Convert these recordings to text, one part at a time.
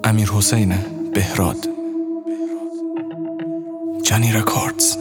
امیرحسین بهراد، جانی رکوردز.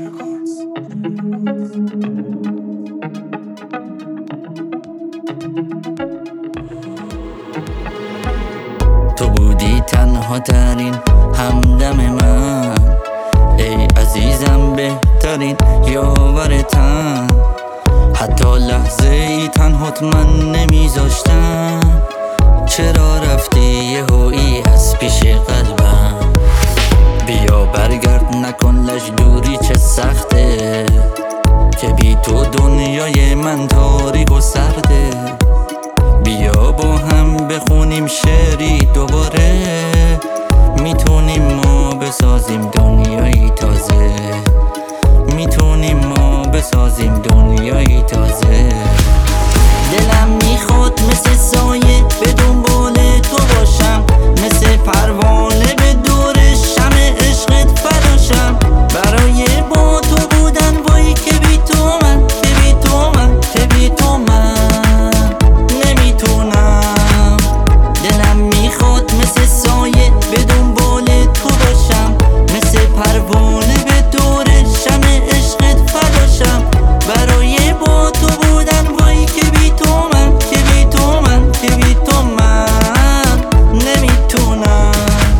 تو بودی تنها ترین همدم من، ای عزیزم بهترین یاورتم. حتی لحظه ای تنهات من نمیذاشتم. چرا رفتی یهویی از پیش قلبم؟ بیا برگرد نکن لج دوری چه سخته، که بی تو دنیای من تاریک و سرده. بیا با هم بخونیم شعری دوباره، میتونیم ما بسازیم دنیایی تازه. میتونیم ما بسازیم دنیایی تازه. دلم میخواد مثل سایه به دنبال تو باشم، مثل پروانه به دور شمع عشقت فداشم. برای با تو بودن وای که بی تو من، که بی تو من، که بی تو من نمیتونم. دلم میخواد مثل سایه به دنبال تو باشم، مثل پروانه به دور شمع عشقت فداشم. برای با تو بودن وای که بی تو من، که بی تو من، که بی تو من نمیتونم.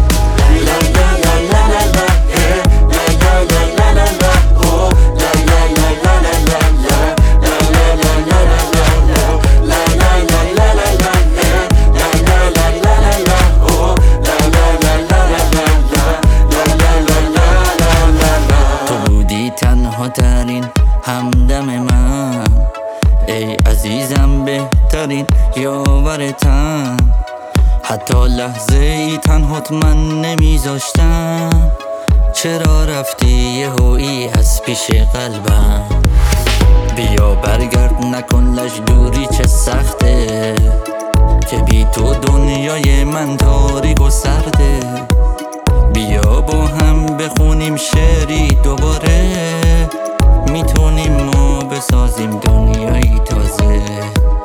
تو بودی تنها ترین همدم من، ای عزیزم بهترین یاورتم. حتی لحظه ای تنهات من نمیذاشتم. چرا رفتی یهویی از پیش قلبم؟ بیا برگرد نکن لج دوری چه سخته، که بی تو دنیای من تاریک و سرده. بیا با هم بخونیم شعری دوباره، میتونیم ما بسازیم دنیایی تازه.